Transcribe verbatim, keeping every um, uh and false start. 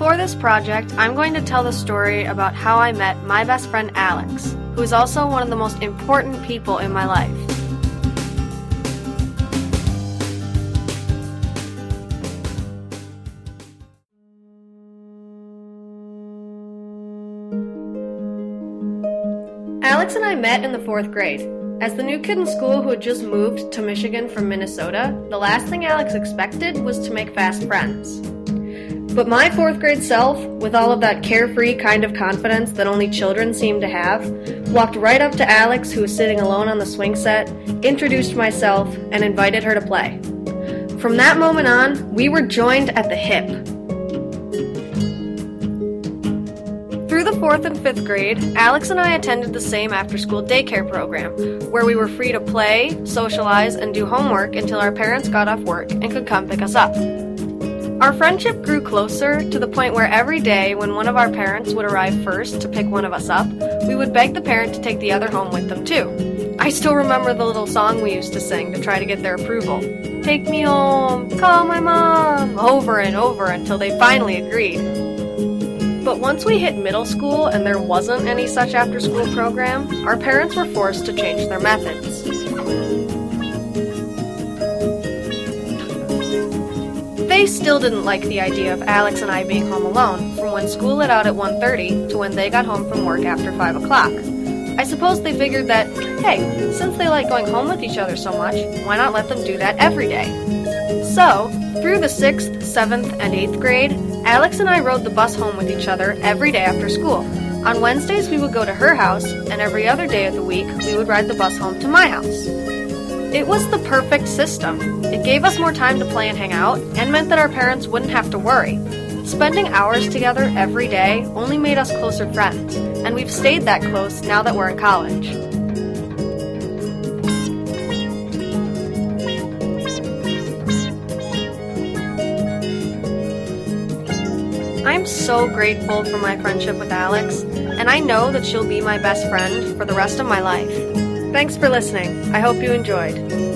For this project, I'm going to tell the story about how I met my best friend Alex, who is also one of the most important people in my life. Alex and I met in the fourth grade. As the new kid in school who had just moved to Michigan from Minnesota, the last thing Alex expected was to make fast friends. But my fourth grade self, with all of that carefree kind of confidence that only children seem to have, walked right up to Alex, who was sitting alone on the swing set, introduced myself, and invited her to play. From that moment on, we were joined at the hip. Through the fourth and fifth grade, Alex and I attended the same after-school daycare program, where we were free to play, socialize, and do homework until our parents got off work and could come pick us up. Our friendship grew closer to the point where every day when one of our parents would arrive first to pick one of us up, we would beg the parent to take the other home with them too. I still remember the little song we used to sing to try to get their approval. Take me home, call my mom, over and over until they finally agreed. But once we hit middle school and there wasn't any such after-school program, our parents were forced to change their methods. They still didn't like the idea of Alex and I being home alone, from when school let out at one thirty to when they got home from work after five o'clock. I suppose they figured that, hey, since they like going home with each other so much, why not let them do that every day? So, through the sixth, seventh, and eighth grade, Alex and I rode the bus home with each other every day after school. On Wednesdays, we would go to her house, and every other day of the week, we would ride the bus home to my house. It was the perfect system. It gave us more time to play and hang out, and meant that our parents wouldn't have to worry. Spending hours together every day only made us closer friends, and we've stayed that close now that we're in college. I'm so grateful for my friendship with Alex, and I know that she'll be my best friend for the rest of my life. Thanks for listening. I hope you enjoyed.